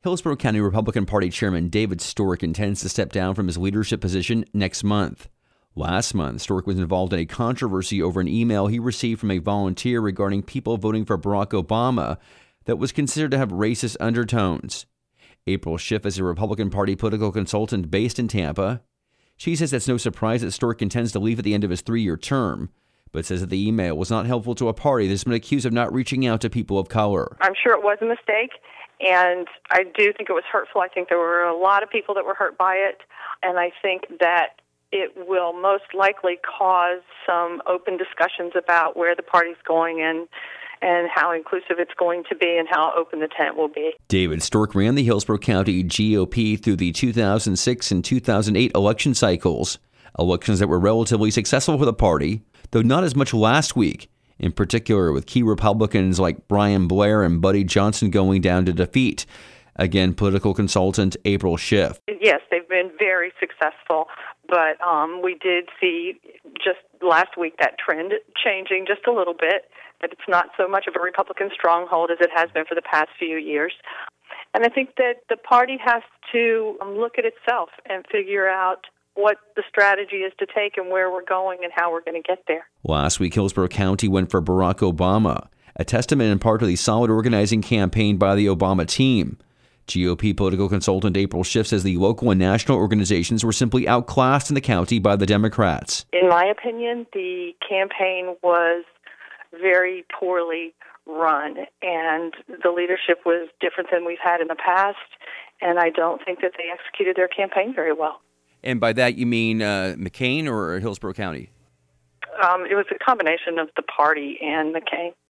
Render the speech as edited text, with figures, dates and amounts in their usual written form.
Hillsborough County Republican Party Chairman David Stork intends to step down from his leadership position next month. Last month, Stork was involved in a controversy over an email he received from a volunteer regarding people voting for Barack Obama that was considered to have racist undertones. April Schiff is a Republican Party political consultant based in Tampa. She says it's no surprise that Stork intends to leave at the end of his 3-year term, but says that the email was not helpful to a party that's been accused of not reaching out to people of color. I'm sure it was a mistake, and I do think it was hurtful. I think there were a lot of people that were hurt by it, and I think that it will most likely cause some open discussions about where the party's going and how inclusive it's going to be and how open the tent will be. David Stork ran the Hillsborough County GOP through the 2006 and 2008 election cycles, elections that were relatively successful for the party, though not as much last week, in particular with key Republicans like Brian Blair and Buddy Johnson going down to defeat. Again, political consultant April Schiff. Yes, they've been very successful, but we did see just last week that trend changing just a little bit, that it's not so much of a Republican stronghold as it has been for the past few years. And I think that the party has to look at itself and figure out what the strategy is to take and where we're going and how we're going to get there. Last week, Hillsborough County went for Barack Obama, a testament in part to the solid organizing campaign by the Obama team. GOP political consultant April Schiff says the local and national organizations were simply outclassed in the county by the Democrats. In my opinion, the campaign was very poorly run, and the leadership was different than we've had in the past, and I don't think that they executed their campaign very well. And by that you mean McCain or Hillsborough County? It was a combination of the party and McCain.